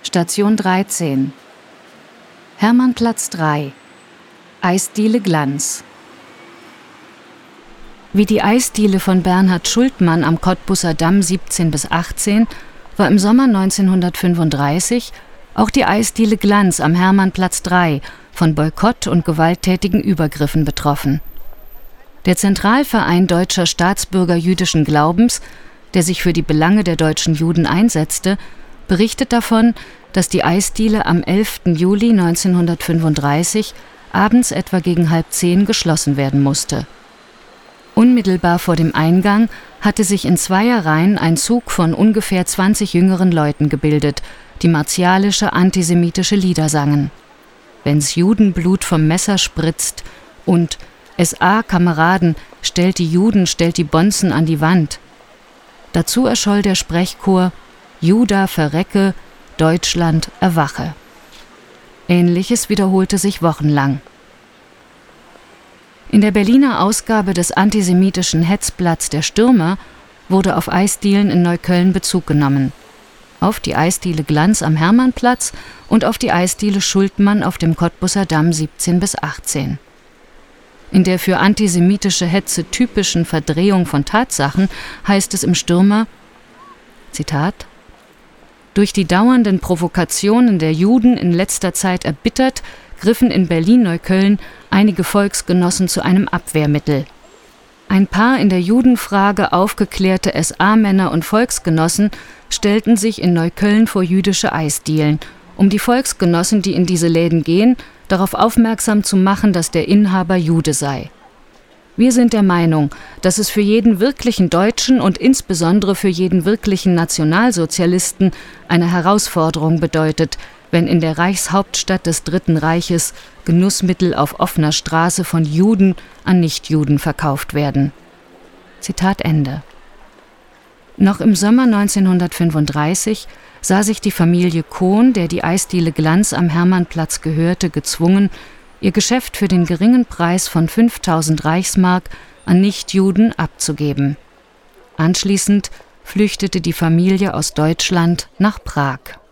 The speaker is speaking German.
Station 13. Hermannplatz 3. Eisdiele Glanz. Wie die Eisdiele von Bernhard Schultmann am Kottbusser Damm 17 bis 18 war im Sommer 1935 auch die Eisdiele Glanz am Hermannplatz 3 von Boykott und gewalttätigen Übergriffen betroffen. Der Zentralverein Deutscher Staatsbürger jüdischen Glaubens, der sich für die Belange der deutschen Juden einsetzte, berichtet davon, dass die Eisdiele am 11. Juli 1935 abends etwa gegen 9:30 geschlossen werden musste. Unmittelbar vor dem Eingang hatte sich in Zweierreihen ein Zug von ungefähr 20 jüngeren Leuten gebildet, die martialische antisemitische Lieder sangen. »Wenn's Judenblut vom Messer spritzt« und »SA, Kameraden, stellt die Juden, stellt die Bonzen an die Wand«. Dazu erscholl der Sprechchor »Juda verrecke, Deutschland erwache«. Ähnliches wiederholte sich wochenlang. In der Berliner Ausgabe des antisemitischen Hetzblatts Der Stürmer wurde auf Eisdielen in Neukölln Bezug genommen. Auf die Eisdiele Glanz am Hermannplatz und auf die Eisdiele Schultmann auf dem Kottbusser Damm 17 bis 18. In der für antisemitische Hetze typischen Verdrehung von Tatsachen heißt es im Stürmer, Zitat, »Durch die dauernden Provokationen der Juden in letzter Zeit erbittert, griffen in Berlin-Neukölln einige Volksgenossen zu einem Abwehrmittel. Ein paar in der Judenfrage aufgeklärte SA-Männer und Volksgenossen stellten sich in Neukölln vor jüdische Eisdielen, um die Volksgenossen, die in diese Läden gehen, darauf aufmerksam zu machen, dass der Inhaber Jude sei. Wir sind der Meinung, dass es für jeden wirklichen Deutschen und insbesondere für jeden wirklichen Nationalsozialisten eine Herausforderung bedeutet, wenn in der Reichshauptstadt des Dritten Reiches Genussmittel auf offener Straße von Juden an Nichtjuden verkauft werden.« Zitat Ende. Noch im Sommer 1935 sah sich die Familie Kohn, der die Eisdiele Glanz am Hermannplatz gehörte, gezwungen, ihr Geschäft für den geringen Preis von 5.000 Reichsmark an Nichtjuden abzugeben. Anschließend flüchtete die Familie aus Deutschland nach Prag.